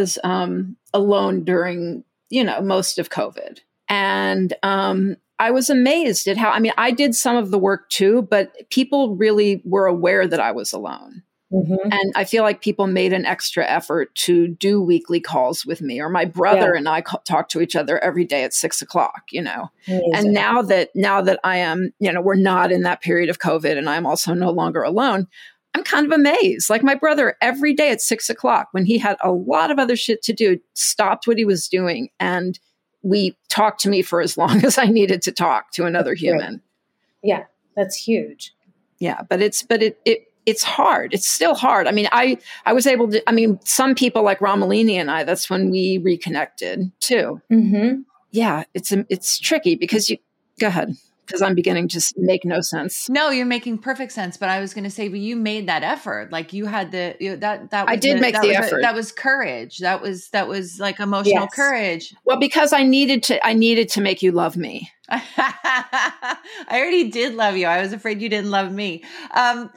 alone during, most of COVID. And I was amazed at how, I did some of the work too, but people really were aware that I was alone. Mm-hmm. And I feel like people made an extra effort to do weekly calls with me, or my brother and I talk to each other every day at 6:00, Amazing. And now that I am, we're not in that period of COVID and I'm also no longer alone, I'm kind of amazed. Like my brother every day at 6:00, when he had a lot of other shit to do, stopped what he was doing. And we talked to me for as long as I needed to talk to another human. Yeah, that's huge. Yeah, but it's hard. It's still hard. I was able to, some people like Ramalini and I, that's when we reconnected too. Mm-hmm. Yeah, it's tricky because go ahead. Because I'm beginning to make no sense. No, you're making perfect sense. But I was going to say, but you made that effort. Like you had that. I did make the effort. That was courage. That was like emotional courage. Well, because I needed to make you love me. I already did love you. I was afraid you didn't love me. I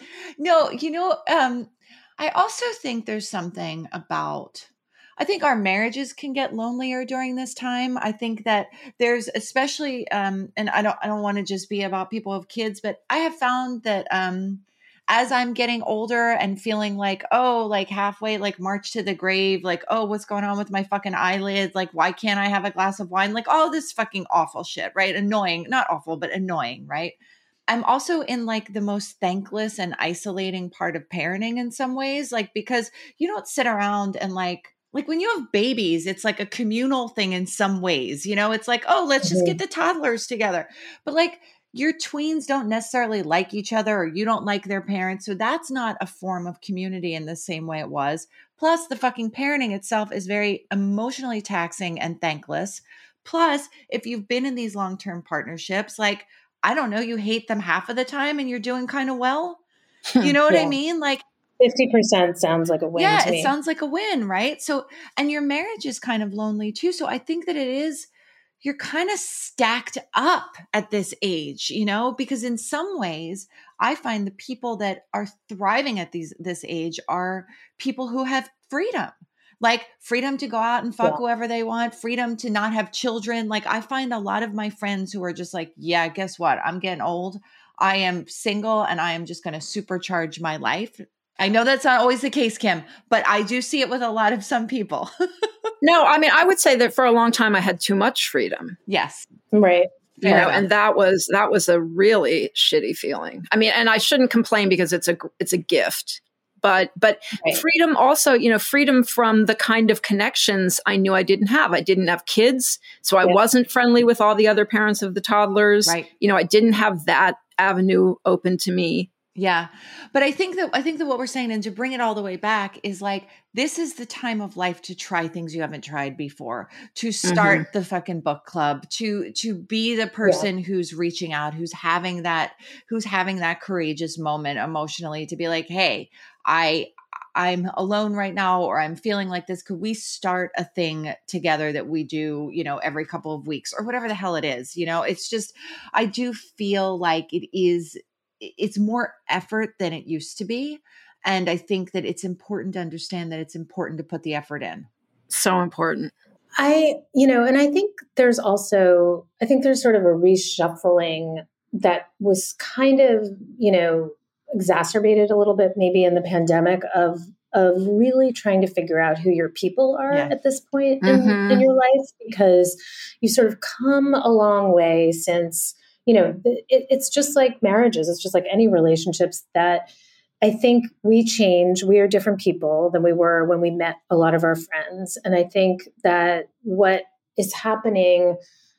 also think there's something about. I think our marriages can get lonelier during this time. I think that there's especially, and I don't want to just be about people with kids, but I have found that as I'm getting older and feeling like, halfway, like march to the grave, like, oh, what's going on with my fucking eyelids? Like, why can't I have a glass of wine? Like all this fucking awful shit, right? Annoying, not awful, but annoying, right? I'm also in like the most thankless and isolating part of parenting in some ways, like, because you don't sit around and like when you have babies, it's like a communal thing in some ways, it's like, oh, let's just get the toddlers together. But like your tweens don't necessarily like each other, or you don't like their parents. So that's not a form of community in the same way it was. Plus, the fucking parenting itself is very emotionally taxing and thankless. Plus, if you've been in these long-term partnerships, like, I don't know, you hate them half of the time and you're doing kind of well. You know what I Yeah. mean? Like, 50% sounds like a win yeah, to it me. sounds like a win, right? So, and your marriage is kind of lonely too. So I think that you're kind of stacked up at this age, because in some ways I find the people that are thriving at this age are people who have freedom, like freedom to go out and fuck whoever they want, freedom to not have children. Like, I find a lot of my friends who are just like, yeah, guess what? I'm getting old. I am single and I am just going to supercharge my life. I know that's not always the case, Kim, but I do see it with a lot of some people. No, I mean, I would say that for a long time I had too much freedom. Yes. Right. And that was a really shitty feeling. I mean, and I shouldn't complain because it's a gift. But right. Freedom also, freedom from the kind of connections I knew I didn't have. I didn't have kids, so I wasn't friendly with all the other parents of the toddlers. Right. I didn't have that avenue open to me. Yeah. But I think that what we're saying, and to bring it all the way back, is like, this is the time of life to try things you haven't tried before, to start the fucking book club, to be the person who's reaching out, who's having that courageous moment emotionally to be like, hey, I'm alone right now, or I'm feeling like this. Could we start a thing together that we do, every couple of weeks, or whatever the hell it is? It's just, I do feel like it's more effort than it used to be. And I think that it's important to understand that it's important to put the effort in. So important. And I think there's sort of a reshuffling that was kind of, exacerbated a little bit maybe in the pandemic of really trying to figure out who your people are at this point in your life, because you sort of come a long way since, it's just like marriages. It's just like any relationships that I think we change. We are different people than we were when we met a lot of our friends. And I think that what is happening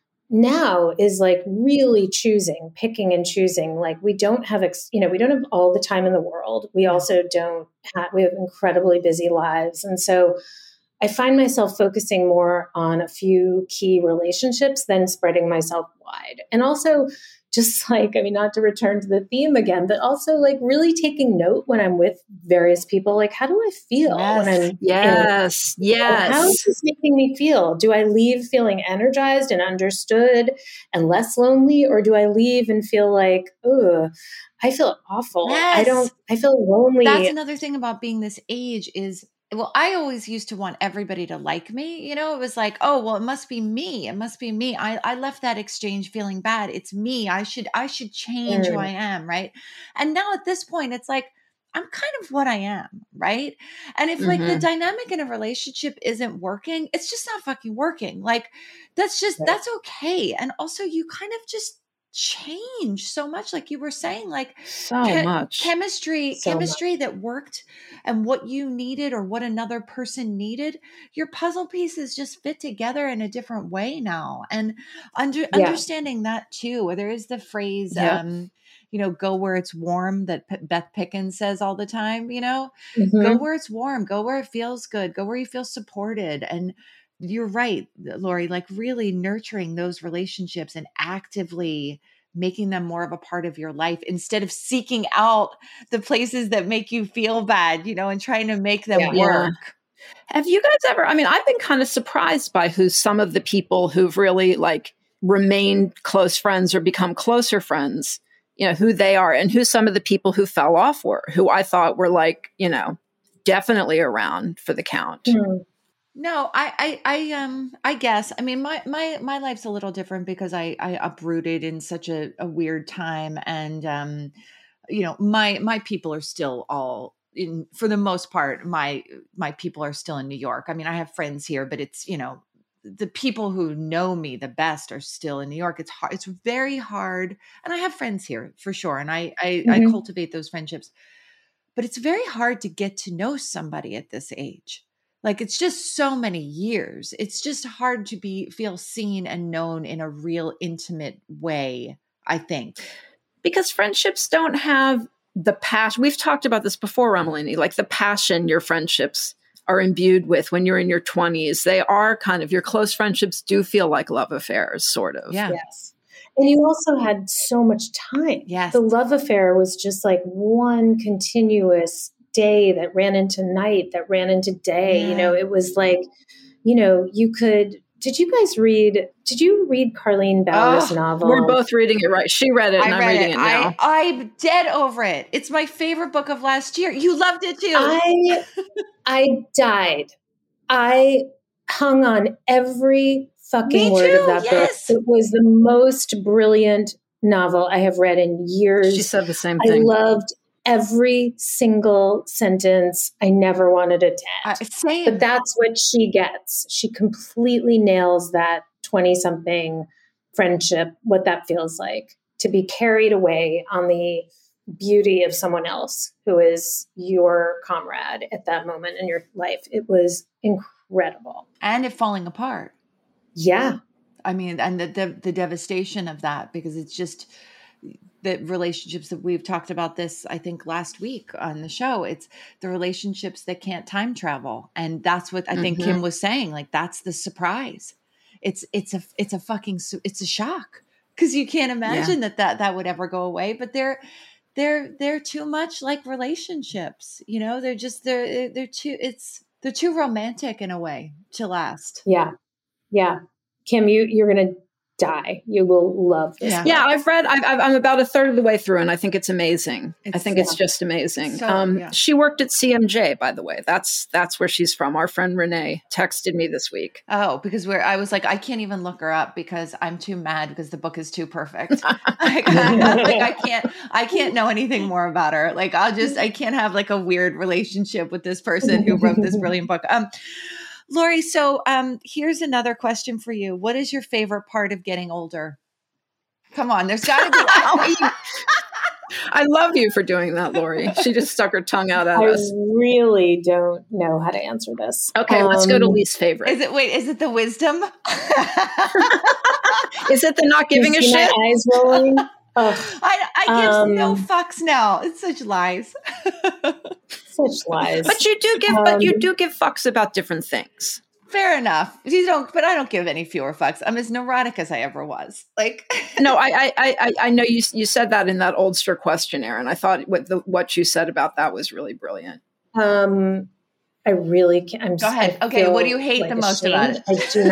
now is like really picking and choosing. Like, we don't have, we don't have all the time in the world. We also we have incredibly busy lives. And so I find myself focusing more on a few key relationships than spreading myself wide. And also just not to return to the theme again, but also like really taking note when I'm with various people, like, how do I feel when I'm Yes. How is this making me feel? Do I leave feeling energized and understood and less lonely? Or do I leave and feel like, I feel awful. Yes. I feel lonely. That's another thing about being this age is, well, I always used to want everybody to like me. It was like, oh, well, it must be me. It must be me. I left that exchange feeling bad. It's me. I should change who I am. Right. And now at this point, it's like, I'm kind of what I am. Right. And if like the dynamic in a relationship isn't working, it's just not fucking working. Like, that's okay. And also, you kind of just change so much, like you were saying, like so much chemistry that worked and what you needed or what another person needed, your puzzle pieces just fit together in a different way now. And understanding that too, where there is the phrase go where it's warm that Beth Pickens says all the time, go where it's warm, go where it feels good, go where you feel supported. And you're right, Lori, like really nurturing those relationships and actively making them more of a part of your life instead of seeking out the places that make you feel bad, and trying to make them work. Have you guys ever, I've been kind of surprised by who some of the people who've really like remained close friends or become closer friends, who they are, and who some of the people who fell off were, who I thought were like, definitely around for the count. Mm-hmm. No, I guess. My life's a little different because I uprooted in such a weird time, and my people are still all in, for the most part. My people are still in New York. I have friends here, but it's the people who know me the best are still in New York. It's hard. It's very hard, and I have friends here for sure, and I cultivate those friendships. But it's very hard to get to know somebody at this age. Like, it's just so many years. It's just hard to feel seen and known in a real intimate way, I think. Because friendships don't have the passion. We've talked about this before, Ramalini, like the passion your friendships are imbued with when you're in your 20s. They are kind of, your close friendships do feel like love affairs, sort of. Yeah. Yes. And you also had so much time. Yes. The love affair was just like one continuous day that ran into night, that ran into day. You know, it was like, you know, did you read Carlene Bauer's novel? We're both reading it, right? She read it and I'm reading it now. I'm dead over it. It's my favorite book of last year. You loved it too. I died. I hung on every fucking word of that book. It was the most brilliant novel I have read in years. She said the same thing. I loved every single sentence. I never wanted it to end. Same. But that's what she gets. She completely nails that 20-something friendship, what that feels like, to be carried away on the beauty of someone else who is your comrade at that moment in your life. It was incredible. And it falling apart. Yeah. I mean, and the devastation of that, because it's just the relationships that we've talked about this, I think last week on the show, it's the relationships that can't time travel. And that's what I think Kim was saying. Like, that's the surprise. It's a shock, because you can't imagine that would ever go away, but they're too much like relationships, you know, they're too romantic in a way to last. Yeah. Yeah. Kim, you're going to die. You will love this. Yeah, I'm about a third of the way through, and I think it's amazing. I think it's just amazing. She worked at CMJ, by the way. That's where she's from. Our friend Renee texted me this week. Oh, because I was like, I can't even look her up because I'm too mad because the book is too perfect. I can't know anything more about her. Like, I can't have like a weird relationship with this person who wrote this brilliant book. Lori, so here's another question for you. What is your favorite part of getting older? Come on, there's got to be. I love you for doing that, Lori. She just stuck her tongue out at us. I really don't know how to answer this. Okay, let's go to least favorite. Is it the wisdom? Is it the not giving a shit? My eyes rolling. I give no fucks now. It's such lies. Such lies. But you do give fucks about different things. Fair enough. But I don't give any fewer fucks. I'm as neurotic as I ever was. Like, no, I know you said that in that Oldster questionnaire, and I thought what you said about that was really brilliant. I really can't. Go ahead. Okay, what do you hate the most about it? I do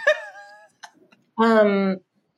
not.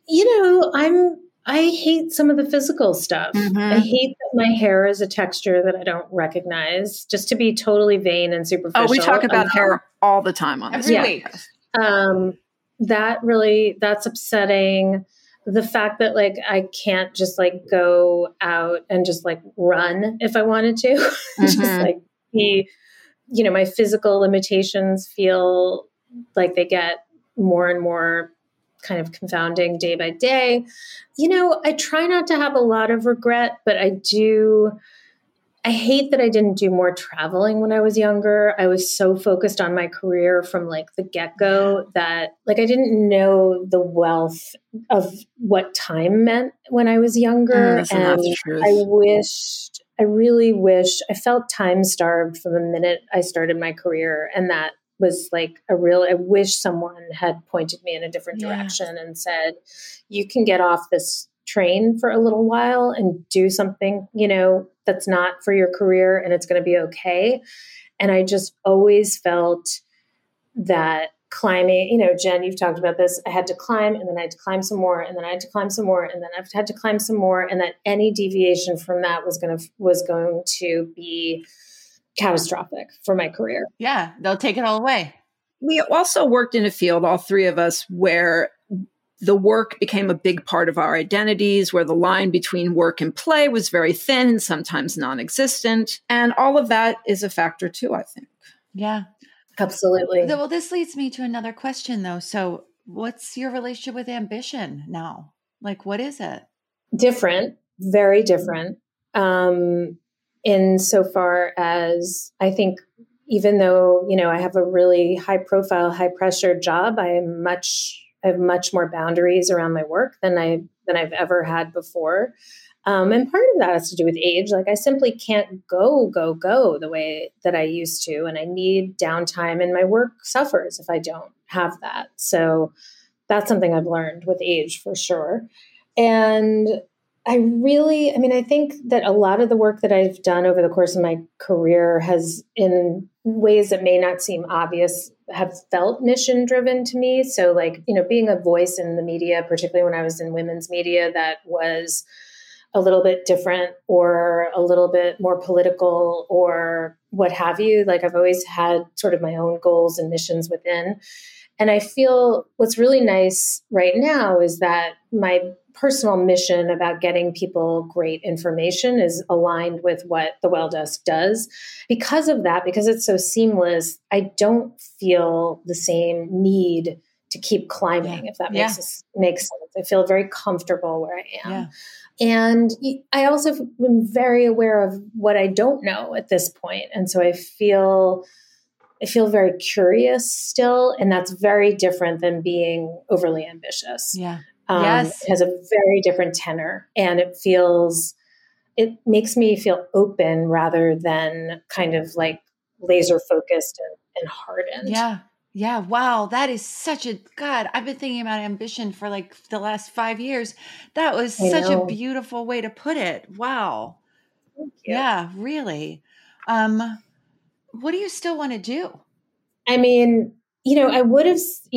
I hate some of the physical stuff. I hate that my hair is a texture that I don't recognize, just to be totally vain and superficial. Oh, we talk about hair all the time on this podcast. That's upsetting. The fact that like I can't just like go out and just like run if I wanted to, just like be, my physical limitations feel like they get more and more kind of confounding day by day. I try not to have a lot of regret, but I hate that I didn't do more traveling when I was younger. I was so focused on my career from like the get-go that like I didn't know the wealth of what time meant when I was younger. And I really wish I felt time starved from the minute I started my career. And that was like I wish someone had pointed me in a different direction and said, you can get off this train for a little while and do something, that's not for your career, and it's going to be okay. And I just always felt that climbing, Jen, you've talked about this. I had to climb, and then I had to climb some more, and then I had to climb some more, and then I had to climb some more. And that any deviation from that was going to be catastrophic for my career. Yeah, they'll take it all away. We also worked in a field, all three of us, where the work became a big part of our identities, where the line between work and play was very thin and sometimes non-existent. And all of that is a factor too, I think. Yeah, absolutely. Well, this leads me to another question though. So what's your relationship with ambition now? Like, what is it? Different, very different. Insofar as I think, even though, I have a really high profile, high pressure job, I have much more boundaries around my work than I've ever had before. And part of that has to do with age. Like I simply can't go the way that I used to. And I need downtime, and my work suffers if I don't have that. So that's something I've learned with age for sure. And I think that a lot of the work that I've done over the course of my career has, in ways that may not seem obvious, have felt mission driven to me. So like, being a voice in the media, particularly when I was in women's media, that was a little bit different or a little bit more political or what have you. Like I've always had sort of my own goals and missions within. And I feel what's really nice right now is that my personal mission about getting people great information is aligned with what the Well Desk does. Because of that, because it's so seamless, I don't feel the same need to keep climbing, if that makes sense. I feel very comfortable where I am. Yeah. And I also am very aware of what I don't know at this point. And so I feel very curious still. And that's very different than being overly ambitious. Yeah. It has a very different tenor, and it makes me feel open rather than kind of like laser focused and hardened. Yeah. Yeah. Wow. That is God, I've been thinking about ambition for like the last 5 years. That was such a beautiful way to put it. Wow. Thank you. Yeah, really. What do you still want to do? I mean, I would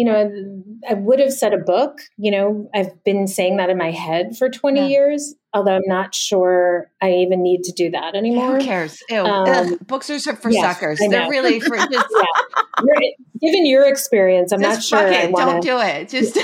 have said a book. I've been saying that in my head for 20 years, although I'm not sure I even need to do that anymore. Who cares? Ew. Books are for suckers. They're really for just... Given your experience, I'm just not sure. Don't do it. Just...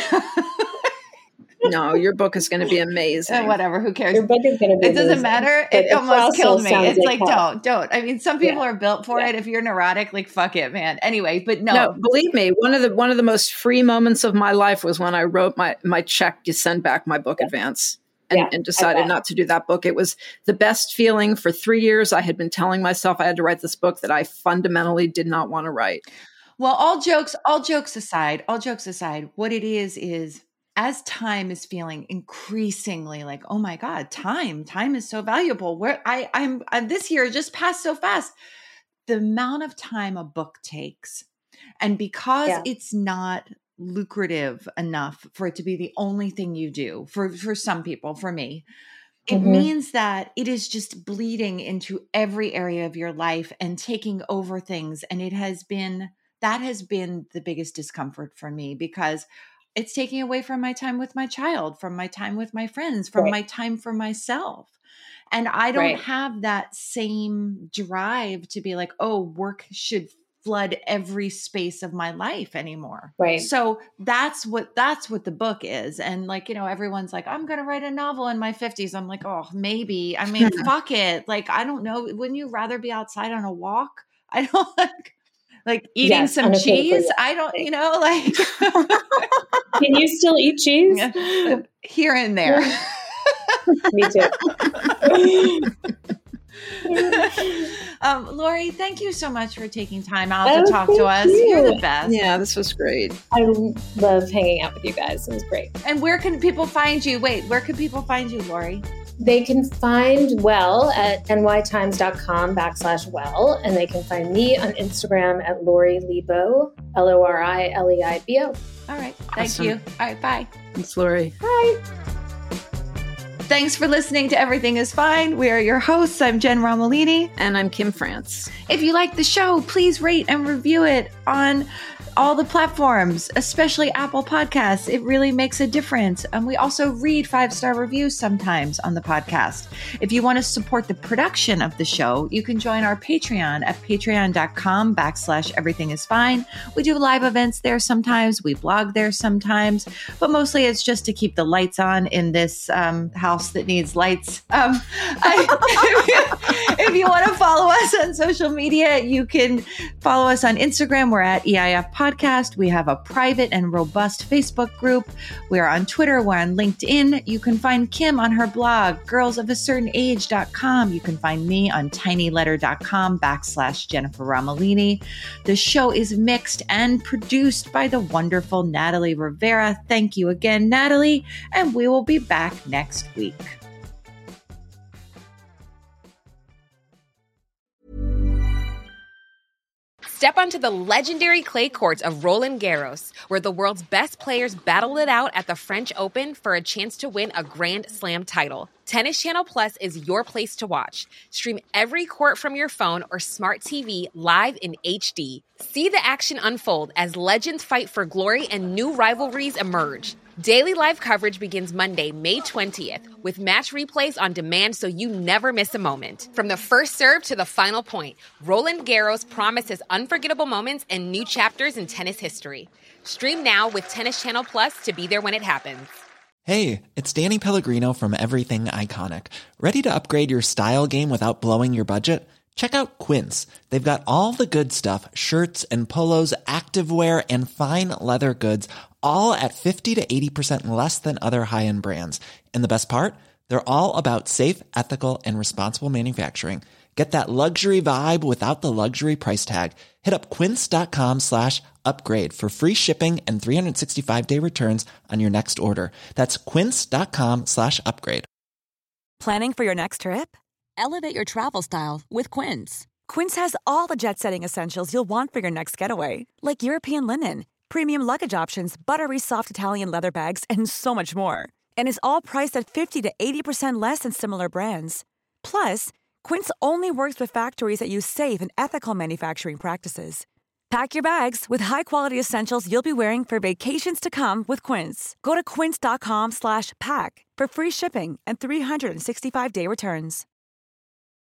No, your book is going to be amazing. Whatever, who cares? Your book is going to be It doesn't matter. It almost killed me. It's like, don't. I mean, some people are built for it. If you're neurotic, like, fuck it, man. Anyway, but no, believe me, one of the most free moments of my life was when I wrote my check to send back my book advance and decided not to do that book. It was the best feeling. For 3 years. I had been telling myself I had to write this book that I fundamentally did not want to write. Well, all jokes aside, what it is as time is feeling increasingly like, oh my God, time is so valuable. Where I'm this year just passed so fast. The amount of time a book takes, and because it's not lucrative enough for it to be the only thing you do for some people, for me, it means that it is just bleeding into every area of your life and taking over things. And that has been the biggest discomfort for me, because it's taking away from my time with my child, from my time with my friends, from my time for myself. And I don't have that same drive to be like, oh, work should flood every space of my life anymore. Right. So that's what the book is. And like, everyone's like, I'm going to write a novel in my 50s. I'm like, oh, maybe. I mean, fuck it. Like, I don't know. Wouldn't you rather be outside on a walk? I don't like eating some cheese. I don't, like. Can you still eat cheese? Here and there. Me too. Lori, thank you so much for taking time out to talk to us. You're the best. Yeah, this was great. I love hanging out with you guys. It was great. And where can people find you? Where can people find you, Lori? They can find Well at nytimes.com/well, and they can find me on Instagram at Lori Leibo, LORILEIBO. All right. Thank you. All right. Bye. Thanks, Lori. Bye. Thanks for listening to Everything is Fine. We are your hosts. I'm Jen Romolini. And I'm Kim France. If you like the show, please rate and review it on all the platforms, especially Apple Podcasts. It really makes a difference. And we also read 5-star reviews sometimes on the podcast. If you want to support the production of the show, you can join our Patreon at patreon.com/everythingisfine. We do live events there sometimes. We blog there sometimes, but mostly it's just to keep the lights on in this house that needs lights. If you want to follow us on social media, you can follow us on Instagram. We're at EIF Podcast. We have a private and robust Facebook group. We are on Twitter. We're on LinkedIn. You can find Kim on her blog, girlsofacertainage.com. You can find me on tinyletter.com/Jennifer Romolini. The show is mixed and produced by the wonderful Natalie Rivera. Thank you again, Natalie, and we will be back next week. Step onto the legendary clay courts of Roland Garros, where the world's best players battle it out at the French Open for a chance to win a Grand Slam title. Tennis Channel Plus is your place to watch. Stream every court from your phone or smart TV live in HD. See the action unfold as legends fight for glory and new rivalries emerge. Daily live coverage begins Monday, May 20th, with match replays on demand so you never miss a moment. From the first serve to the final point, Roland Garros promises unforgettable moments and new chapters in tennis history. Stream now with Tennis Channel Plus to be there when it happens. Hey, it's Danny Pellegrino from Everything Iconic. Ready to upgrade your style game without blowing your budget? Check out Quince. They've got all the good stuff, shirts and polos, activewear, and fine leather goods, all at 50 to 80% less than other high-end brands. And the best part? They're all about safe, ethical, and responsible manufacturing. Get that luxury vibe without the luxury price tag. Hit up quince.com/upgrade for free shipping and 365-day returns on your next order. That's quince.com/upgrade. Planning for your next trip? Elevate your travel style with Quince. Quince has all the jet-setting essentials you'll want for your next getaway, like European linen, premium luggage options, buttery soft Italian leather bags, and so much more. And is all priced at 50 to 80% less than similar brands. Plus, Quince only works with factories that use safe and ethical manufacturing practices. Pack your bags with high-quality essentials you'll be wearing for vacations to come with Quince. Go to quince.com/pack for free shipping and 365-day returns.